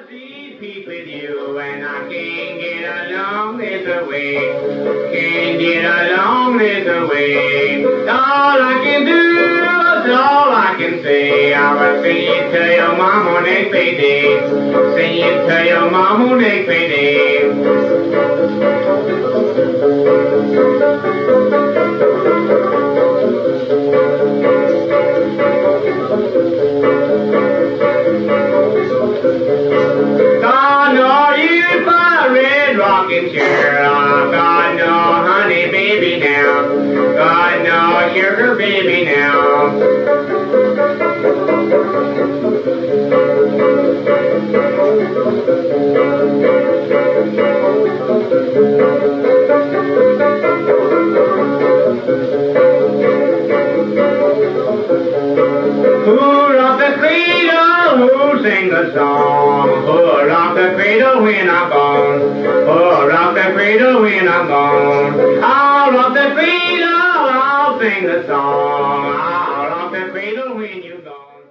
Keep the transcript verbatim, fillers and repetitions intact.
wanna be peace with you, and I can't get along this way. Can't get along this way. All I can do is all I can say. I will sing it to your mama next payday. Sing it to your mama next payday. God no, you buy a red rocking chair. Oh, God no, honey baby now. God no, sugar baby now. Who rock the cradle? Who sing the song? Who rock the cradle when I'm gone? Who rock the cradle when I'm gone? I'll rock the cradle, I'll sing the song. I'll rock the cradle when you're gone.